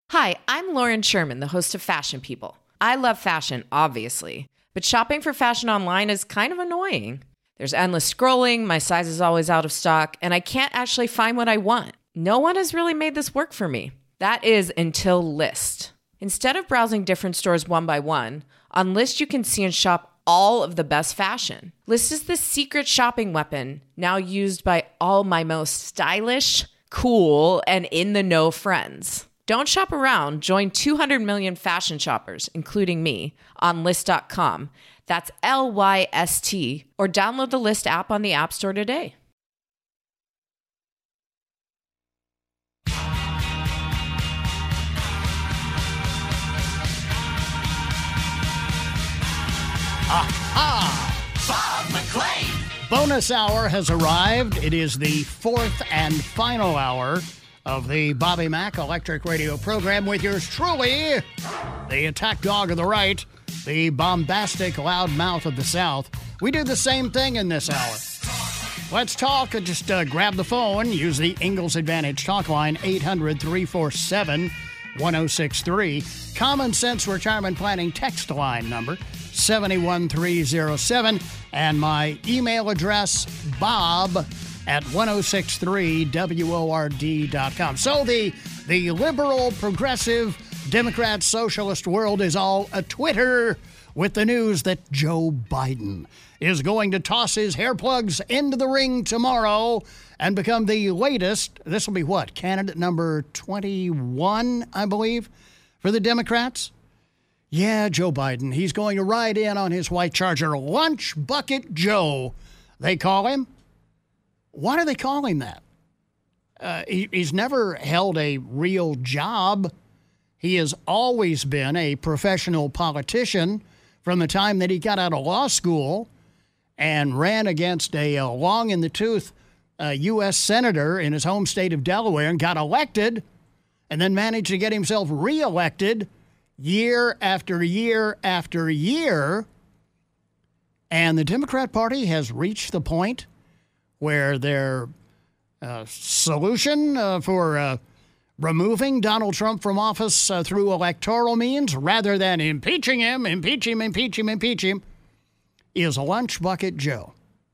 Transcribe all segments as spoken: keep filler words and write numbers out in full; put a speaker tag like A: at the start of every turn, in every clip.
A: Hi, I'm Lauren Sherman, the host of Fashion People. I love fashion, obviously, but shopping for fashion online is kind of annoying. There's endless scrolling, my size is always out of stock, and I can't actually find what I want. No one has really made this work for me. That is until Lyst. Instead of browsing different stores one by one, on Lyst you can see and shop all of the best fashion. Lyst is the secret shopping weapon now used by all my most stylish, cool, and in-the-know friends. Don't shop around. Join two hundred million fashion shoppers, including me, on Lyst dot com. That's L Y S T. Or download the Lyst app on the App Store today.
B: Aha! Bob McLean! Bonus hour has arrived. It is the fourth and final hour of the Bobby Mack Electric Radio program with yours truly, the attack dog of the right, the bombastic loud mouth of the South. We do the same thing in this hour. Let's talk. Just uh, grab the phone. Use the Ingalls Advantage talk line, eight hundred, three four seven, one oh six three. Common Sense Retirement Planning text line number, seven one three oh seven. And my email address, bob at ten sixty-three W O R D dot com. So the the liberal, progressive, Democrat, socialist world is all a Twitter with the news that Joe Biden is going to toss his hair plugs into the ring tomorrow and become the latest, this will be what, candidate number twenty-one, I believe, for the Democrats? Yeah, Joe Biden. He's going to ride in on his white Charger, Lunch Bucket Joe, they call him. Why do they call him that? Uh, he, he's never held a real job. He has always been a professional politician from the time that he got out of law school and ran against a, a long-in-the-tooth uh, U S senator in his home state of Delaware and got elected and then managed to get himself reelected year after year after year. And the Democrat Party has reached the point where their uh, solution uh, for uh, removing Donald Trump from office uh, through electoral means, rather than impeaching him, impeach him, impeach him, impeach him, is Lunch Bucket Joe.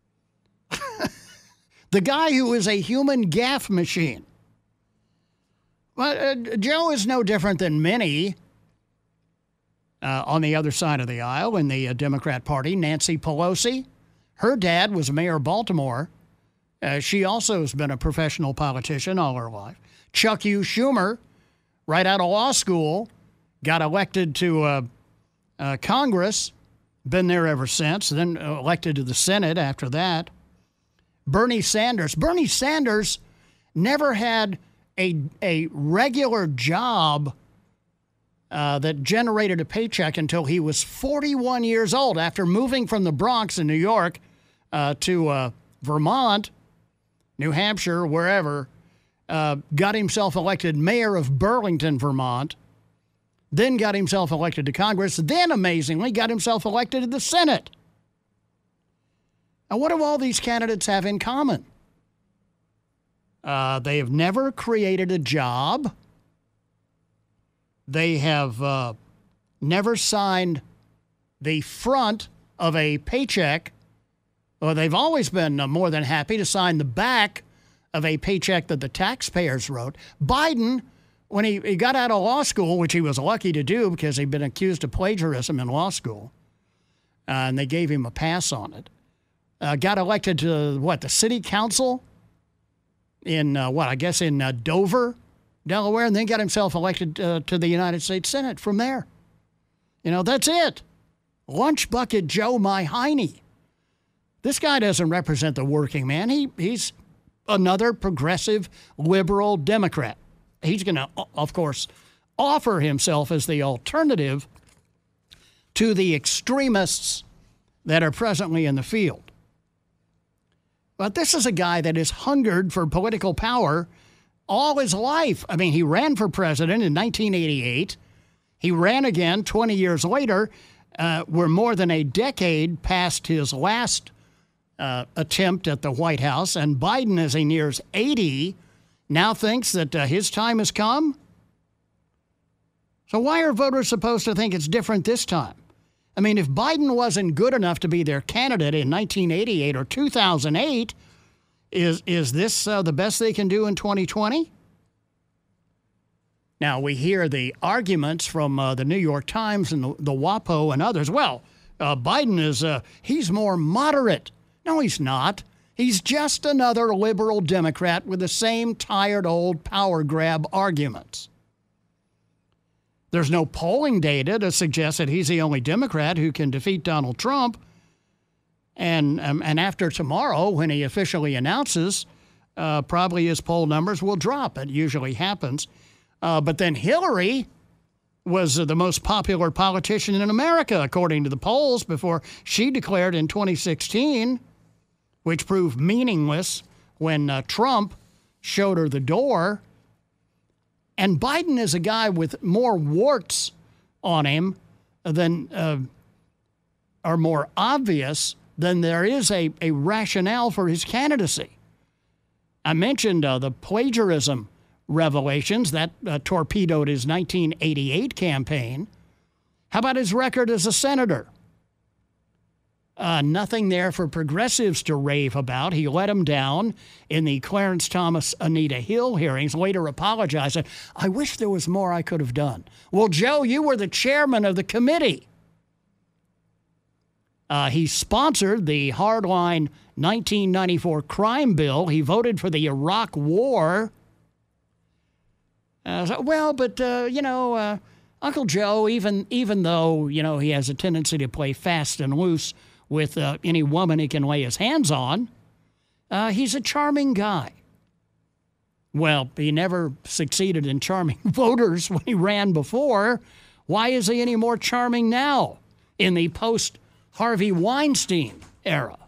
B: The guy who is a human gaffe machine. Well, uh, Joe is no different than many uh, on the other side of the aisle in the uh, Democrat Party. Nancy Pelosi, her dad was mayor of Baltimore. Uh, she also has been a professional politician all her life. Chuck U. Schumer, right out of law school, got elected to uh, uh, Congress, been there ever since, then elected to the Senate after that. Bernie Sanders. Bernie Sanders never had a, a regular job uh, that generated a paycheck until he was forty-one years old, after moving from the Bronx in New York uh, to uh, Vermont, New Hampshire, wherever, uh, got himself elected mayor of Burlington, Vermont, then got himself elected to Congress, then, amazingly, got himself elected to the Senate. Now, what do all these candidates have in common? Uh, they have never created a job. They have uh, never signed the front of a paycheck. Well, they've always been uh, more than happy to sign the back of a paycheck that the taxpayers wrote. Biden, when he, he got out of law school, which he was lucky to do because he'd been accused of plagiarism in law school, uh, and they gave him a pass on it, uh, got elected to, what, the city council in, uh, what, I guess in uh, Dover, Delaware, and then got himself elected uh, to the United States Senate from there. You know, that's it. Lunch Bucket Joe Mahine. This guy doesn't represent the working man. He He's another progressive, liberal Democrat. He's going to, of course, offer himself as the alternative to the extremists that are presently in the field. But this is a guy that has hungered for political power all his life. I mean, he ran for president in nineteen eighty-eight. He ran again twenty years later. Uh, we're more than a decade past his last uh, attempt at the White House, and Biden, as he nears eighty, now thinks that uh, his time has come. So why are voters supposed to think it's different this time? I mean, if Biden wasn't good enough to be their candidate in nineteen eighty-eight or two thousand eight, is is this uh, the best they can do in twenty twenty? Now, we hear the arguments from uh, the New York Times and the, the WAPO and others. Well, uh, Biden is, uh, he's more moderate. No, he's not. He's just another liberal Democrat with the same tired old power grab arguments. There's no polling data to suggest that he's the only Democrat who can defeat Donald Trump. And um, and after tomorrow, when he officially announces, uh, probably his poll numbers will drop. It usually happens. Uh, but then Hillary was uh, the most popular politician in America, according to the polls, before she declared in twenty sixteen, which proved meaningless when uh, Trump showed her the door. And Biden is a guy with more warts on him than uh, are more obvious than there is a, a rationale for his candidacy. I mentioned uh, the plagiarism revelations that uh, torpedoed his nineteen eighty-eight campaign. How about his record as a senator? Uh, nothing there for progressives to rave about. He let them down in the Clarence Thomas, Anita Hill hearings, later apologized. I wish there was more I could have done. Well, Joe, you were the chairman of the committee. Uh, he sponsored the hardline nineteen ninety-four crime bill. He voted for the Iraq War. Uh, so, well, but, uh, you know, uh, Uncle Joe, even even though, you know, he has a tendency to play fast and loose with uh, any woman he can lay his hands on, uh, he's a charming guy. Well, he never succeeded in charming voters when he ran before. Why is he any more charming now in the post-Harvey Weinstein era?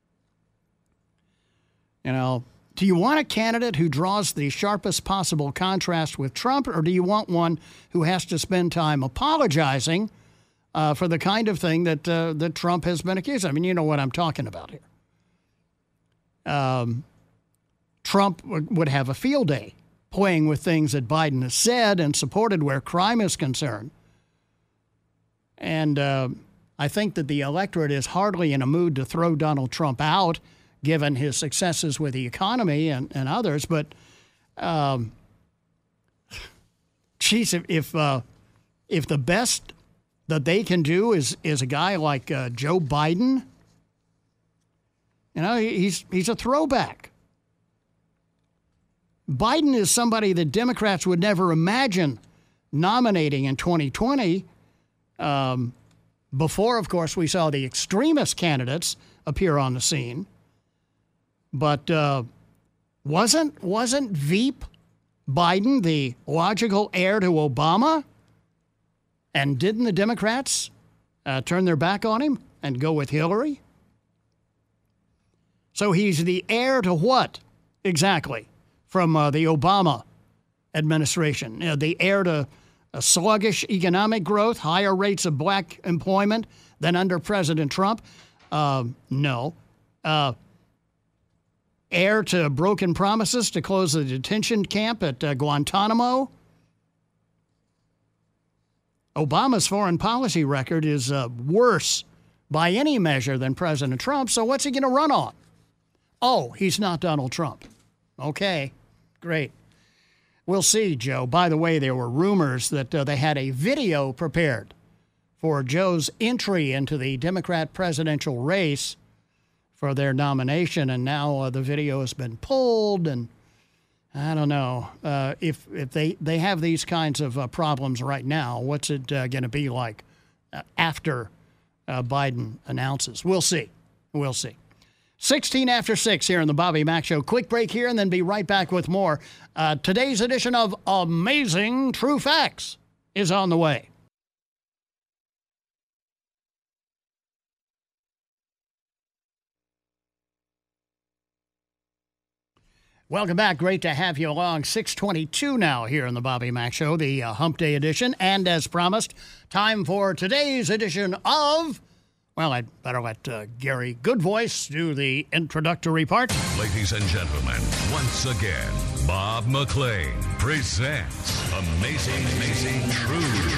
B: You know, do you want a candidate who draws the sharpest possible contrast with Trump, or do you want one who has to spend time apologizing uh, for the kind of thing that uh, that Trump has been accused of? I mean, you know what I'm talking about here. Um, Trump w- would have a field day playing with things that Biden has said and supported where crime is concerned. And uh, I think that the electorate is hardly in a mood to throw Donald Trump out, given his successes with the economy and, and others. But, um, geez, if if, uh, if the best that they can do is is a guy like uh, Joe Biden, you know, he's he's a throwback. Biden is somebody that Democrats would never imagine nominating in twenty twenty. Um, before, of course, we saw the extremist candidates appear on the scene. But uh, wasn't wasn't Veep Biden the logical heir to Obama? And didn't the Democrats uh, turn their back on him and go with Hillary? So he's the heir to what exactly from uh, the Obama administration? Uh, the heir to a sluggish economic growth, higher rates of black employment than under President Trump? Uh, no. Uh, heir to broken promises to close the detention camp at uh, Guantanamo? Obama's foreign policy record is uh, worse by any measure than President Trump, so what's he going to run on? Oh, he's not Donald Trump. Okay, great. We'll see, Joe. By the way, there were rumors that uh, they had a video prepared for Joe's entry into the Democrat presidential race for their nomination, and now uh, the video has been pulled, and I don't know. Uh, if if they, they have these kinds of uh, problems right now, what's it uh, going to be like uh, after uh, Biden announces? We'll see. We'll see. sixteen after six here on the Bobby Mack Show. Quick break here and then be right back with more. Uh, today's edition of Amazing True Facts is on the way. Welcome back. Great to have you along. six twenty-two now here on the Bobby Mack Show, the uh, Hump Day edition. And as promised, time for today's edition of... Well, I'd better let uh, Gary Goodvoice do the introductory part.
C: Ladies and gentlemen, once again, Bob McLean presents Amazing, Amazing True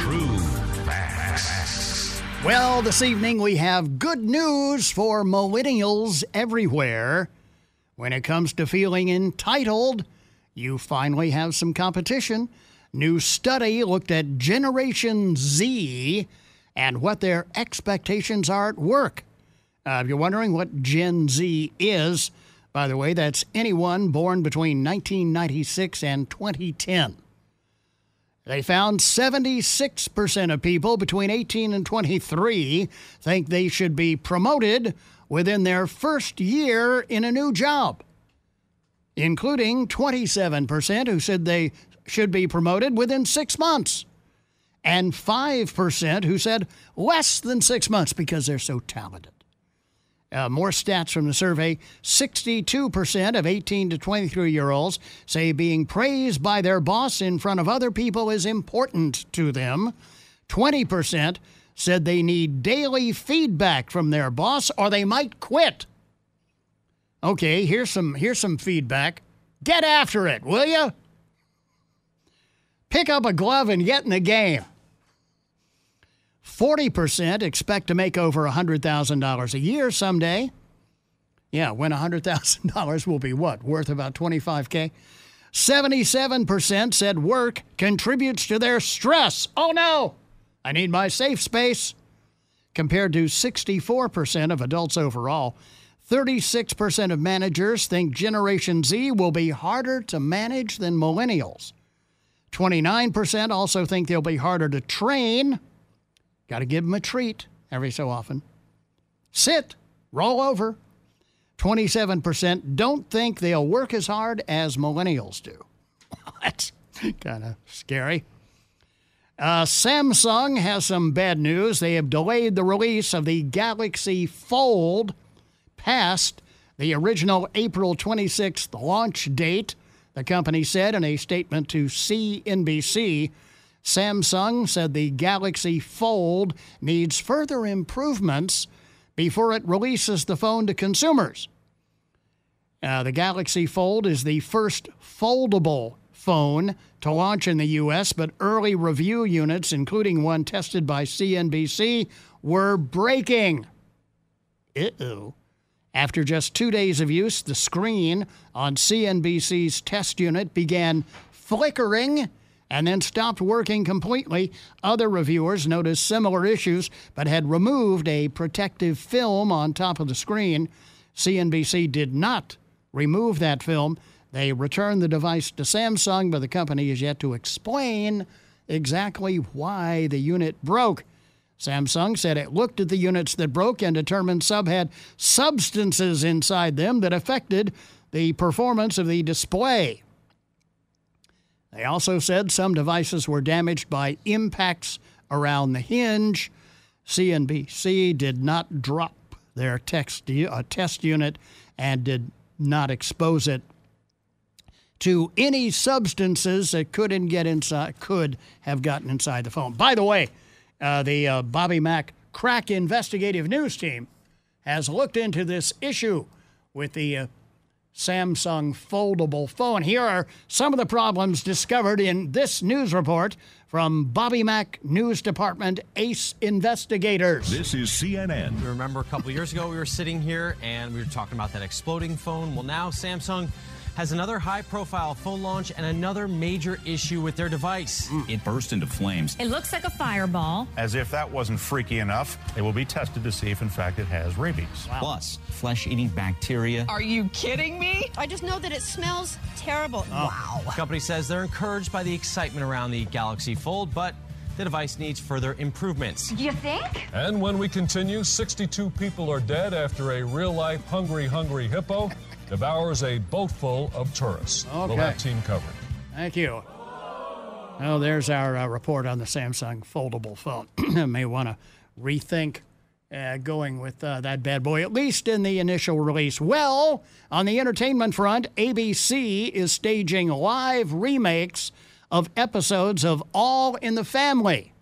B: Well, this evening we have good news for millennials everywhere. When it comes to feeling entitled, you finally have some competition. New study looked at Generation Z and what their expectations are at work. Uh, if you're wondering what Gen Z is, by the way, that's anyone born between nineteen ninety-six and twenty ten. They found seventy-six percent of people between eighteen and twenty-three think they should be promoted within their first year in a new job, including twenty-seven percent who said they should be promoted within six months, and five percent who said less than six months because they're so talented. Uh, more stats from the survey. sixty-two percent of eighteen to twenty-three-year-olds say being praised by their boss in front of other people is important to them. twenty percent said they need daily feedback from their boss or they might quit. Okay, here's some, here's some feedback. Get after it, will you? Pick up a glove and get in the game. forty percent expect to make over one hundred thousand dollars a year someday. Yeah, when one hundred thousand dollars will be what? Worth about twenty-five thousand dollars? seventy-seven percent said work contributes to their stress. Oh, no, I need my safe space. Compared to sixty-four percent of adults overall. thirty-six percent of managers think Generation Z will be harder to manage than millennials. twenty-nine percent also think they'll be harder to train. Got to give them a treat every so often. Sit, roll over. twenty-seven percent don't think they'll work as hard as millennials do. That's kind of scary. Uh, Samsung has some bad news. They have delayed the release of the Galaxy Fold past the original April twenty-sixth launch date, the company said in a statement to C N B C. Samsung said the Galaxy Fold needs further improvements before it releases the phone to consumers. Uh, the Galaxy Fold is the first foldable phone to launch in the U S, but early review units, including one tested by C N B C, were breaking. Uh-oh. After just two days of use, the screen on C N B C's test unit began flickering and then stopped working completely. Other reviewers noticed similar issues, but had removed a protective film on top of the screen. C N B C did not remove that film. They returned the device to Samsung, but the company is yet to explain exactly why the unit broke. Samsung said it looked at the units that broke and determined some had substances inside them that affected the performance of the display. They also said some devices were damaged by impacts around the hinge. C N B C did not drop their text, uh, test unit and did not expose it to any substances that couldn't get inside, could have gotten inside the phone. By the way, uh, the uh, Bobby Mack Crack Investigative News Team has looked into this issue with the uh, Samsung foldable phone. Here are some of the problems discovered in this news report from Bobby Mack News Department ACE investigators.
C: This is C N N.
D: You remember a couple years ago we were sitting here and we were talking about that exploding phone. Well, now Samsung has another high-profile phone launch and another major issue with their device.
E: Mm. It burst into flames.
F: It looks like a fireball.
G: As if that wasn't freaky enough, it will be tested to see if, in fact, it has rabies.
E: Wow. Plus, flesh-eating bacteria.
F: Are you kidding me?
H: I just know that it smells terrible.
B: Oh.
H: Wow.
D: The company says they're encouraged by the excitement around the Galaxy Fold, but the device needs further improvements.
F: You think?
I: And when we continue, sixty-two people are dead after a real-life hungry, hungry hippo devours a boat full of tourists.
B: Okay.
I: We'll have team coverage.
B: Thank you. Oh, there's our uh, report on the Samsung foldable phone. May want to rethink uh, going with uh, that bad boy, at least in the initial release. Well, on the entertainment front, A B C is staging live remakes of episodes of All in the Family.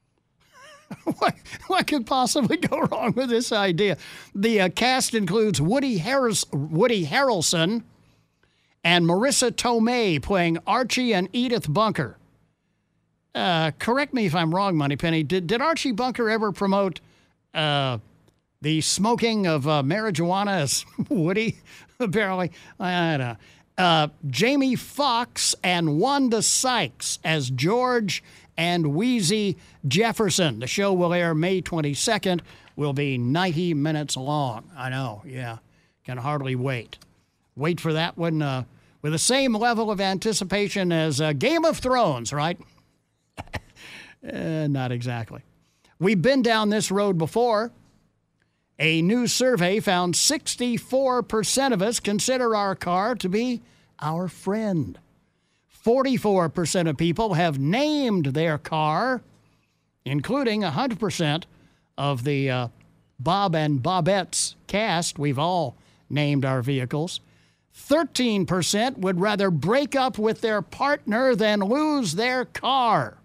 B: What, what could possibly go wrong with this idea? The uh, cast includes Woody Harris, Woody Harrelson and Marissa Tomei playing Archie and Edith Bunker. Uh, correct me if I'm wrong, Moneypenny. Did, did Archie Bunker ever promote Uh, the smoking of uh, marijuana as Woody, apparently. I don't know. Uh, Jamie Foxx and Wanda Sykes as George and Wheezy Jefferson. The show will air May twenty-second. Will be ninety minutes long. I know, yeah. Can hardly wait. Wait for that one uh, with the same level of anticipation as uh, Game of Thrones, right? uh, not exactly. We've been down this road before. A new survey found sixty-four percent of us consider our car to be our friend. forty-four percent of people have named their car, including one hundred percent of the uh, Bob and Bobette's cast. We've all named our vehicles. thirteen percent would rather break up with their partner than lose their car.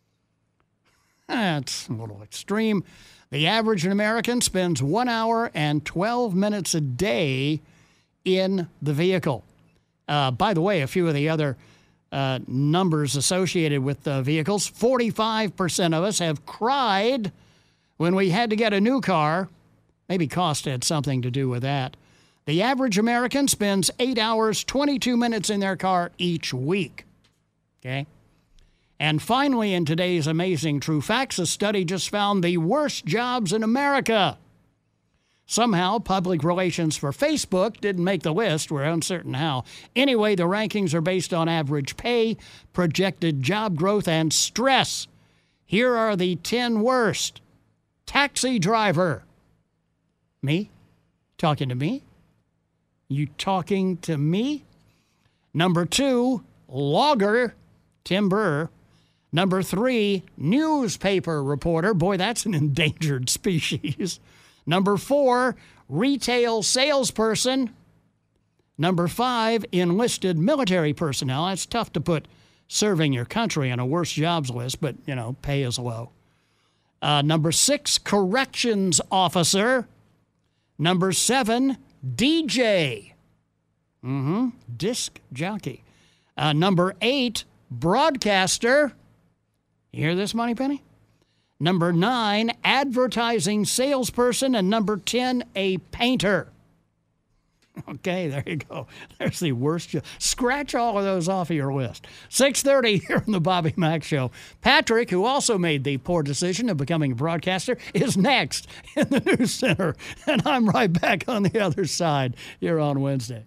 B: That's a little extreme. The average American spends one hour and twelve minutes a day in the vehicle. Uh, by the way, a few of the other uh, numbers associated with the vehicles. forty-five percent of us have cried when we had to get a new car. Maybe cost had something to do with that. The average American spends eight hours, twenty-two minutes in their car each week. Okay? And finally, in today's amazing true facts, a study just found the worst jobs in America. Somehow, public relations for Facebook didn't make the list. We're uncertain how. Anyway, the rankings are based on average pay, projected job growth, and stress. Here are the ten worst. Taxi driver. Me? Talking to me? You talking to me? Number two, logger, Tim Burr. Number three, newspaper reporter. Boy, that's an endangered species. Number four, retail salesperson. Number five, enlisted military personnel. It's tough to put serving your country on a worst jobs list, but, you know, pay is low. Uh, number six, corrections officer. Number seven, D J. Mm-hmm. Disc jockey. Uh, number eight, broadcaster. You hear this, Moneypenny? Number nine, advertising salesperson. And number ten, a painter. Okay, there you go. There's the worst job. Scratch all of those off of your list. six thirty here on the Bobby Mack Show. Patrick, who also made the poor decision of becoming a broadcaster, is next in the News Center. And I'm right back on the other side here on Wednesday.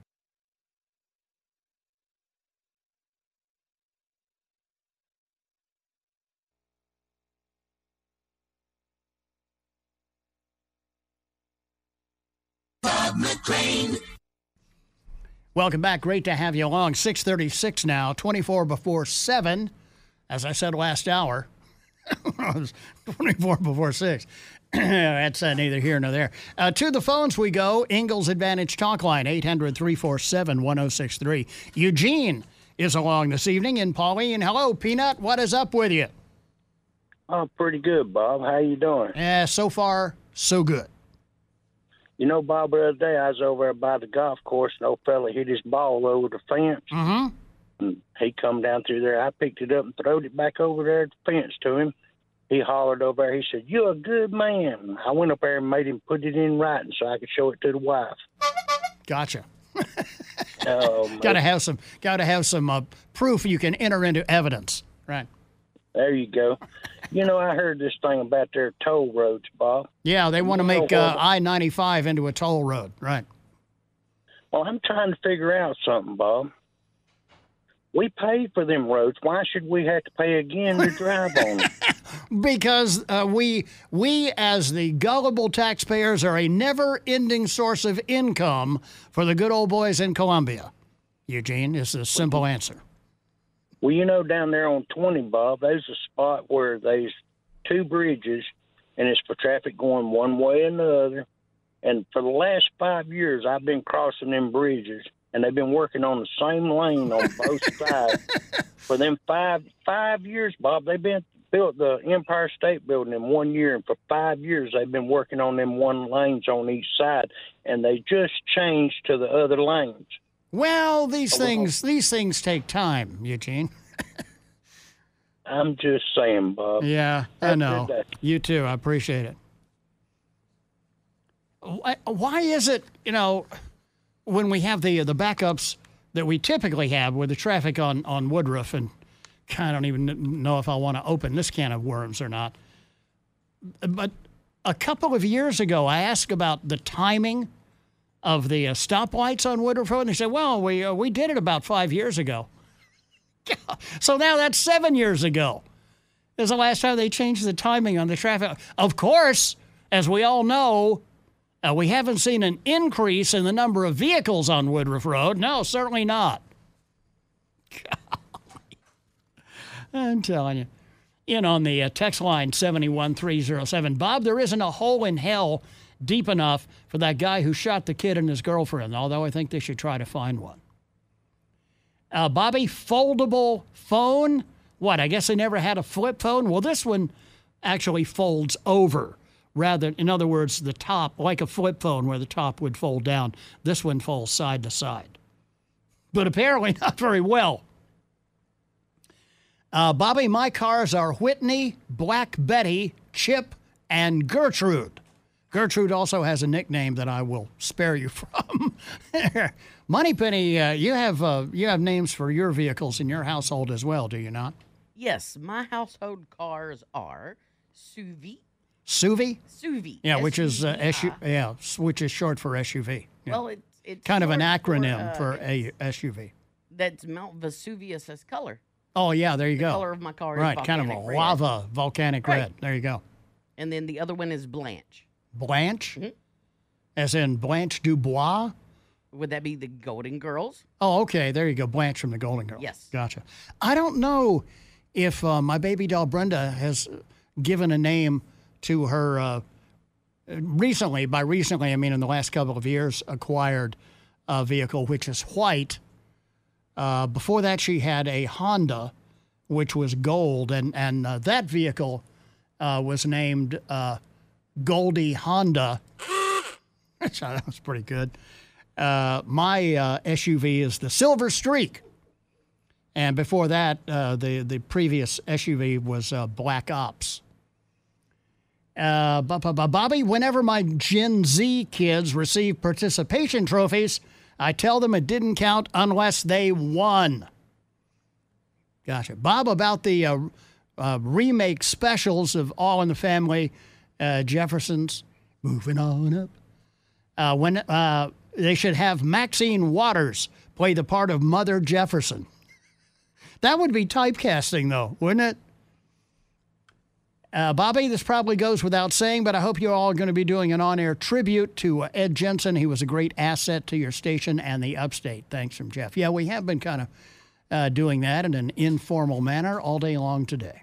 J: Bob McLean.
B: Welcome back. Great to have you along. six thirty-six now, twenty-four before seven. As I said last hour, it was twenty-four before six. That's uh, neither here nor there. Uh, to the phones we go. Ingalls Advantage Talk Line, eight hundred, three four seven, one oh six three. Eugene is along this evening in Pauline. Hello, Peanut. What is up with you?
K: Oh, pretty good, Bob. How you doing?
B: Yeah, so far, so good.
K: You know, Bob, the other day I was over there by the golf course, and old fella hit his ball over the fence.
B: Mm-hmm.
K: And he come down through there. I picked it up and throwed it back over there at the fence to him. He hollered over there. He said, "You're a good man." I went up there and made him put it in writing so I could show it to the wife.
B: Gotcha.
K: Oh,
B: gotta have some. Gotta have some uh, proof you can enter into evidence. Right.
K: There you go. You know, I heard this thing about their toll roads, Bob.
B: Yeah, they want to make uh, I ninety-five into a toll road. Right.
K: Well, I'm trying to figure out something, Bob. We pay for them roads. Why should we have to pay again to drive on them?
B: Because uh, we, we, as the gullible taxpayers, are a never-ending source of income for the good old boys in Columbia. Eugene, is the simple answer.
K: Well, you know, down there on twenty, Bob, there's a spot where there's two bridges, and it's for traffic going one way and the other. And for the last five years, I've been crossing them bridges, and they've been working on the same lane on both sides. For them five five years, Bob, they've been built the Empire State Building in one year, and for five years they've been working on them one lanes on each side, and they just changed to the other lanes.
B: Well, these things these things take time, Eugene.
K: I'm just saying, Bob.
B: Yeah, I know. You too. I appreciate it. why, why is it, you know, when we have the the backups that we typically have with the traffic on, on Woodruff, and I don't even know if I want to open this can of worms or not. But a couple of years ago, I asked about the timing of the uh, stoplights on Woodruff Road, and they said, well, we, uh, we did it about five years ago. So now that's seven years ago. Is the last time they changed the timing on the traffic. Of course, as we all know, uh, we haven't seen an increase in the number of vehicles on Woodruff Road. No, certainly not. I'm telling you. In on the uh, text line seven one three zero seven. Bob, there isn't a hole in hell deep enough for that guy who shot the kid and his girlfriend, although I think they should try to find one. Uh, Bobby, foldable phone. What, I guess they never had a flip phone? Well, this one actually folds over. Rather, in other words, the top, like a flip phone where the top would fold down. This one folds side to side. But apparently not very well. Uh, Bobby, my cars are Whitney, Black Betty, Chip, and Gertrude. Gertrude also has a nickname that I will spare you from. Moneypenny, uh, you have uh, you have names for your vehicles in your household as well, do you not?
L: Yes, my household cars are S U V.
B: S U V?
L: S U V.
B: Yeah, which is uh, S U V. Yeah, which is short for S U V. Yeah.
L: Well, it's it's
B: kind of an acronym
L: for, uh,
B: for a S U V.
L: That's Mount Vesuvius as color.
B: Oh yeah, there you
L: the
B: go.
L: The color of my car
B: right,
L: is
B: kind of a
L: red.
B: lava volcanic
L: right.
B: red. There you go.
L: And then the other one is Blanche.
B: Blanche?
L: Mm-hmm.
B: As in Blanche Dubois?
L: Would that be the Golden Girls?
B: Oh, okay. There you go. Blanche from the Golden Girls.
L: Yes.
B: Gotcha. I don't know if uh, my baby doll Brenda has given a name to her uh, recently. By recently, I mean in the last couple of years, acquired a vehicle which is white. Uh, before that, she had a Honda, which was gold, and, and uh, that vehicle uh, was named uh, Goldie Honda. That was pretty good. Uh, my uh, S U V is the Silver Streak. And before that, uh, the, the previous S U V was uh, Black Ops. Uh, Bobby, whenever my Gen Z kids receive participation trophies, I tell them it didn't count unless they won. Gotcha. Bob, about the uh, uh, remake specials of All in the Family, uh, Jeffersons, moving on up. Uh, when uh, they should have Maxine Waters play the part of Mother Jefferson. That would be typecasting, though, wouldn't it? Uh, Bobby, this probably goes without saying, but I hope you're all going to be doing an on-air tribute to uh, Ed Jensen. He was a great asset to your station and the Upstate. Thanks from Jeff. Yeah, we have been kind of uh, doing that in an informal manner all day long today.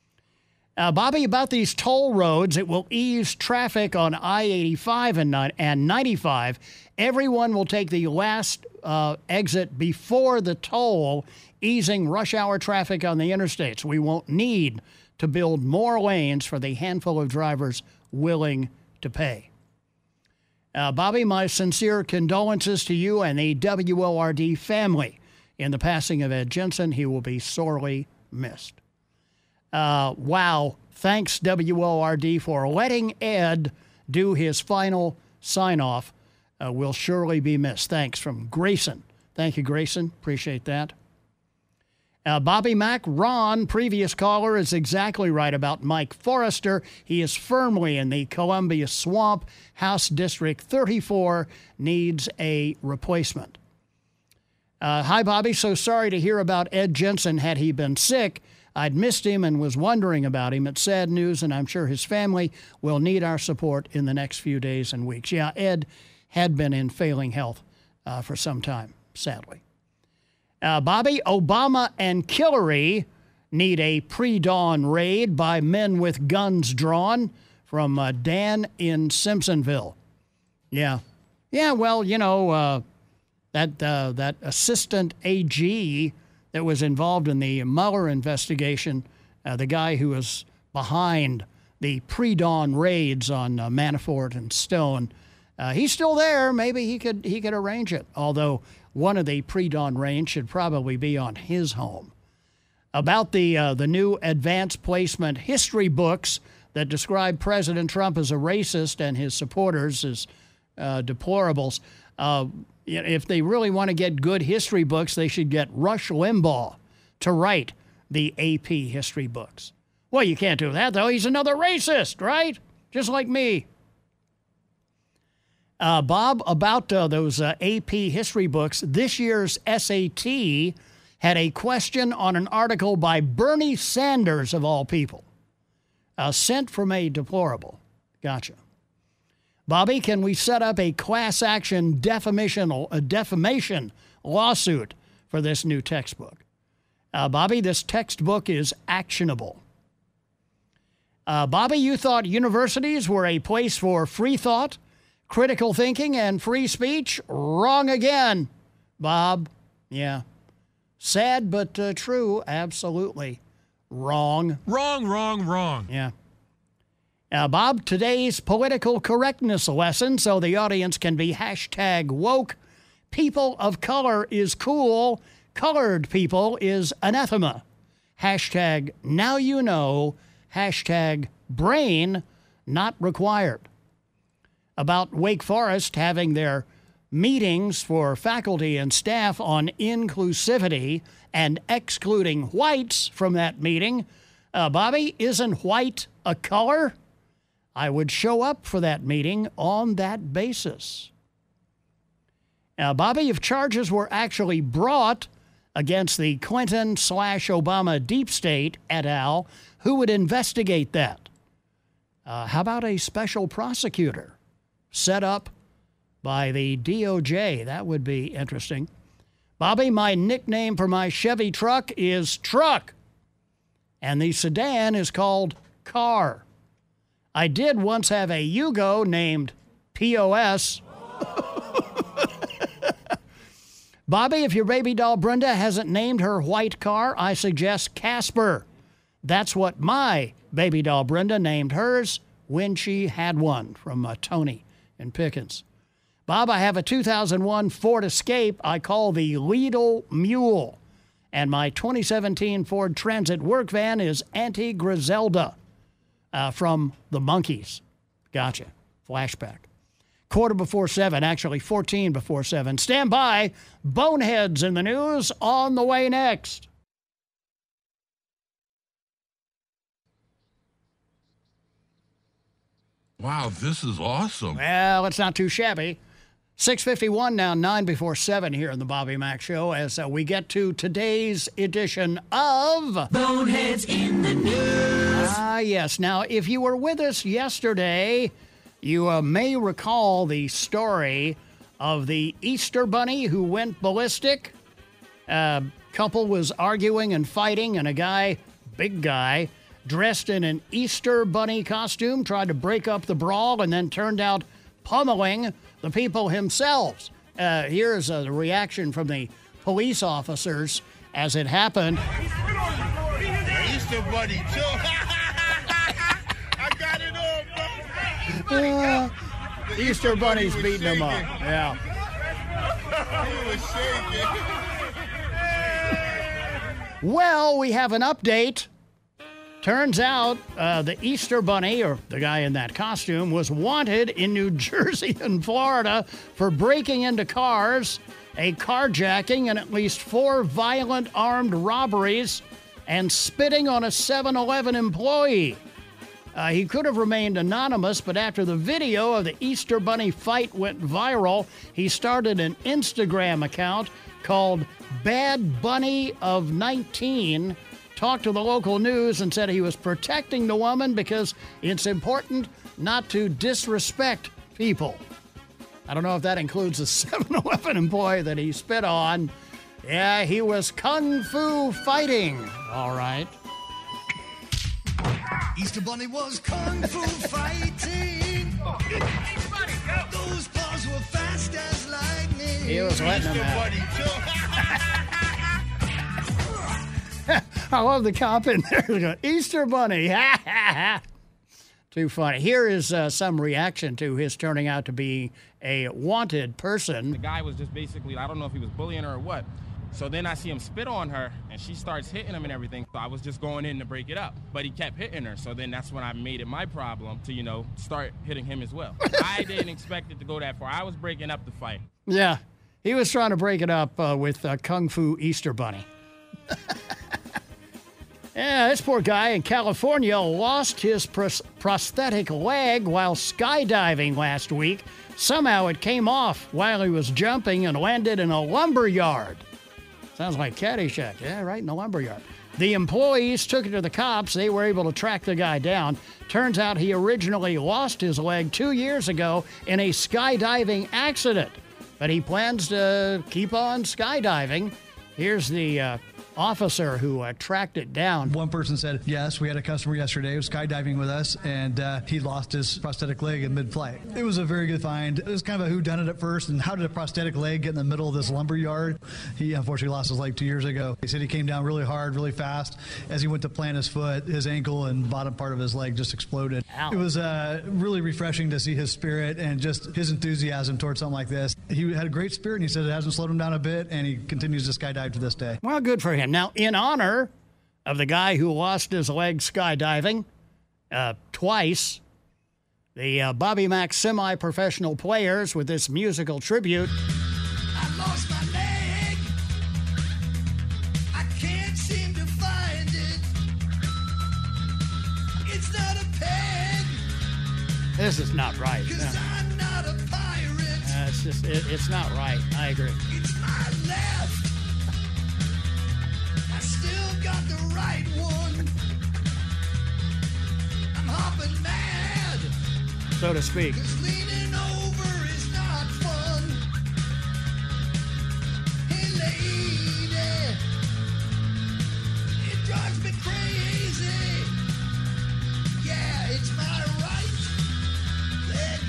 B: Uh, Bobby, about these toll roads, it will ease traffic on I eighty-five and, and ninety-five. Everyone will take the last uh, exit before the toll, easing rush hour traffic on the interstates. We won't need to build more lanes for the handful of drivers willing to pay. Uh, Bobby, my sincere condolences to you and the W O R D family in the passing of Ed Jensen. He will be sorely missed. Uh, wow. Thanks, W O R D, for letting Ed do his final sign-off. Uh, will surely be missed. Thanks from Grayson. Thank you, Grayson. Appreciate that. Uh, Bobby Mack, Ron, previous caller, is exactly right about Mike Forrester. He is firmly in the Columbia Swamp. House District thirty-four needs a replacement. Uh, hi, Bobby. So sorry to hear about Ed Jensen. Had he been sick, I'd missed him and was wondering about him. It's sad news, and I'm sure his family will need our support in the next few days and weeks. Yeah, Ed had been in failing health uh, for some time, sadly. Uh, Bobby, Obama and Hillary need a pre-dawn raid by men with guns drawn, from uh, Dan in Simpsonville. Yeah. Yeah, well, you know, uh, that uh, that assistant A G that was involved in the Mueller investigation, uh, the guy who was behind the pre-dawn raids on uh, Manafort and Stone, uh, he's still there. Maybe he could he could arrange it, although one of the pre-dawn raids should probably be on his home. About the uh, the new advanced placement history books that describe President Trump as a racist and his supporters as uh, deplorables. Uh, if they really want to get good history books, they should get Rush Limbaugh to write the A P history books. Well, you can't do that, though. He's another racist, right? Just like me. Uh, Bob, about uh, those uh, A P history books, this year's S A T had a question on an article by Bernie Sanders, of all people, uh, sent from a deplorable. Gotcha. Bobby, can we set up a class action defamation, a defamation lawsuit for this new textbook? Uh, Bobby, this textbook is actionable. Uh, Bobby, you thought universities were a place for free thought, critical thinking, and free speech? Wrong again, Bob. Yeah. Sad, but uh, true. Absolutely. Wrong.
M: Wrong, wrong, wrong.
B: Yeah. Uh, Bob, today's political correctness lesson, so the audience can be hashtag woke. People of color is cool. Colored people is anathema. Hashtag now you know. Hashtag brain not required. About Wake Forest having their meetings for faculty and staff on inclusivity and excluding whites from that meeting. Uh, Bobby, isn't white a color? I would show up for that meeting on that basis. Now, Bobby, if charges were actually brought against the Clinton slash Obama deep state et al., who would investigate that? Uh, how about a special prosecutor set up by the D O J? That would be interesting. Bobby, my nickname for my Chevy truck is Truck, and the sedan is called Car. I did once have a Yugo named P O S. Bobby, if your baby doll Brenda hasn't named her white car, I suggest Casper. That's what my baby doll Brenda named hers when she had one, from uh, Tony in Pickens. Bob, I have a two thousand one Ford Escape I call the Lidl Mule, and my twenty seventeen Ford Transit work van is Auntie Griselda uh, from the Monkees. Gotcha. Flashback. Quarter before seven, actually fourteen before seven. Stand by. Boneheads in the news on the way next.
C: Wow, this is awesome.
B: Well, it's not too shabby. six fifty-one now, nine before seven here in the Bobby Mack Show as uh, we get to today's edition of
J: Boneheads in the News.
B: Ah, yes. Now, if you were with us yesterday, you uh, may recall the story of the Easter Bunny who went ballistic. A couple was arguing and fighting, and a guy, big guy, dressed in an Easter Bunny costume, tried to break up the brawl and then turned out pummeling the people themselves. Uh, here's a reaction from the police officers as it happened.
N: Easter Bunny, too. I got it on, bro.
B: Uh, Easter Bunny's beating them up. Yeah.
N: He was shaking.
B: Well, we have an update. Turns out uh, the Easter Bunny, or the guy in that costume, was wanted in New Jersey and Florida for breaking into cars, a carjacking, and at least four violent armed robberies, and spitting on a seven eleven employee. Uh, he could have remained anonymous, but after the video of the Easter Bunny fight went viral, he started an Instagram account called Bad Bunny of nineteen, talked to the local news and said he was protecting the woman because it's important not to disrespect people. I don't know if that includes the seven eleven employee that he spit on. Yeah, he was kung fu fighting. All right.
J: Easter Bunny was kung fu fighting. Those paws were fast as lightning.
B: He was letting him out. I love the cop in there going, Easter Bunny. Too funny. Here is uh, some reaction to his turning out to be a wanted person.
O: The guy was just basically, I don't know if he was bullying her or what,
M: So then I see him spit on her, and she starts hitting him and everything. So I was just going in to break it up, but he kept hitting her. So then that's when I made it my problem to, you know, start hitting him as well. I didn't expect it to go that far. I was breaking up the fight.
B: Yeah, he was trying to break it up uh, with uh, Kung Fu Easter Bunny. Yeah, this poor guy in California lost his pros- prosthetic leg while skydiving last week. Somehow it came off while he was jumping and landed in a lumber yard. Sounds like Caddyshack. Yeah, right in the lumber yard. The employees took it to the cops. They were able to track the guy down. Turns out he originally lost his leg two years ago in a skydiving accident. But he plans to keep on skydiving. Here's the uh, officer who uh, tracked it down.
O: One person said, yes, we had a customer yesterday who was skydiving with us, and uh, he lost his prosthetic leg in mid-flight. It was a very good find. It was kind of a whodunit at first, and how did a prosthetic leg get in the middle of this lumber yard? He unfortunately lost his leg two years ago. He said he came down really hard, really fast. As he went to plant his foot, his ankle and bottom part of his leg just exploded. Ow. It was uh, really refreshing to see his spirit and just his enthusiasm towards something like this. He had a great spirit, and he said it hasn't slowed him down a bit, and he continues to skydive to this day.
B: Well, good for him. Now, in honor of the guy who lost his leg skydiving uh, twice, the uh, Bobby Mack semi-professional players with this musical tribute.
J: I lost my leg. I can't seem to find it. It's not a peg.
B: This is not right.
J: 'Cause
B: No.
J: I'm not a pirate.
B: Uh, it's just, it, it's not right. I agree.
J: It's my left. I still got the right one. I'm hopping mad.
B: So to speak.
J: 'Cause leaning over is not fun. Hey lady, it drives me crazy. Yeah, it's my right leg.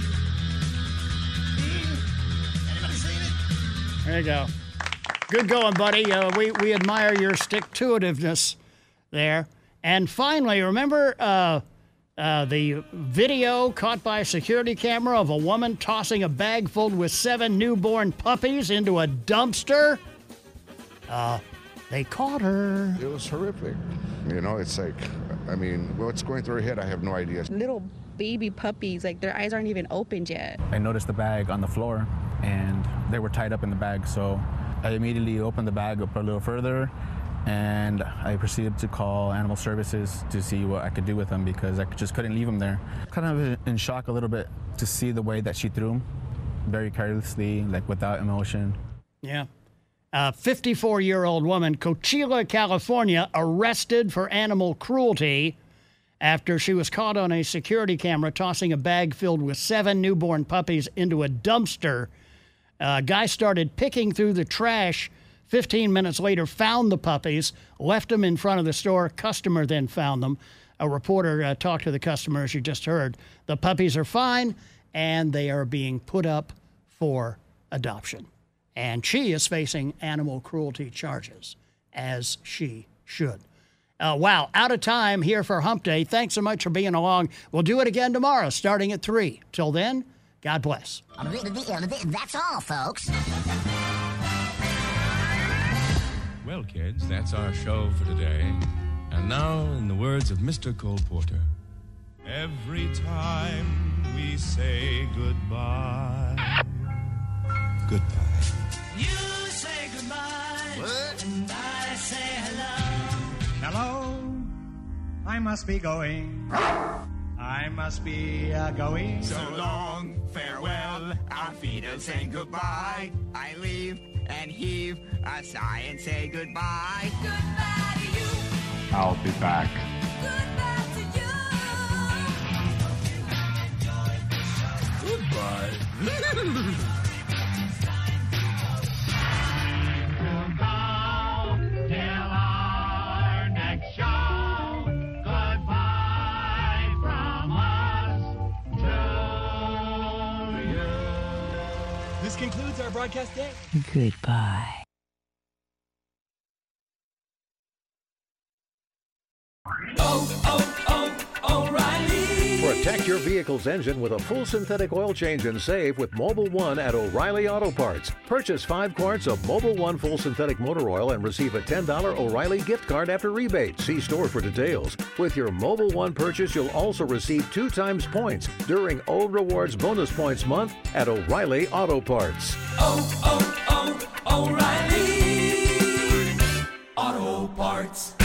J: Mm. Anybody seen it?
B: There you go. Good going, buddy. Uh, we, we admire your stick-to-itiveness there. And finally, remember uh, uh, the video caught by a security camera of a woman tossing a bag filled with seven newborn puppies into a dumpster? Uh, they caught her.
P: It was horrific. You know, it's like, I mean, what's going through her head, I have no idea.
Q: Little baby puppies, like their eyes aren't even opened yet.
R: I noticed the bag on the floor, and they were tied up in the bag, so I immediately opened the bag up a little further, and I proceeded to call Animal Services to see what I could do with them because I just couldn't leave them there. Kind of in shock a little bit to see the way that she threw them, very carelessly, like without emotion.
B: Yeah. A fifty-four-year-old woman, Coachella, California, arrested for animal cruelty after she was caught on a security camera tossing a bag filled with seven newborn puppies into a dumpster. A guy started picking through the trash. fifteen minutes later, found the puppies, left them in front of the store. Customer then found them. A reporter uh, talked to the customer, as you just heard. The puppies are fine, and they are being put up for adoption. And she is facing animal cruelty charges, as she should. Uh, wow, out of time here for Hump Day. Thanks so much for being along. We'll do it again tomorrow, starting at three. Till then, God bless.
S: That's all, folks.
C: Well, kids, that's our show for today. And now, in the words of Mister Cole Porter,
T: every time we say goodbye,
C: goodbye.
J: You say goodbye. What? And I say hello.
U: Hello. I must be going. I must be uh, going.
V: So long, farewell, our feet are saying goodbye. I leave and heave a sigh and say goodbye.
J: Goodbye to you.
G: I'll be back.
J: Goodbye to you.
C: Goodbye.
D: This concludes our broadcast day.
S: Goodbye.
J: Oh, oh, oh, O'Reilly.
P: For a
A: Protect your vehicle's engine with a full synthetic oil change and save with Mobil One at O'Reilly Auto Parts. Purchase five quarts of Mobil One full synthetic motor oil and receive a ten dollars O'Reilly gift card after rebate. See store for details. With your Mobil One purchase, you'll also receive two times points during O Rewards Bonus Points Month at O'Reilly Auto Parts.
J: Oh, oh, oh, O'Reilly Auto Parts.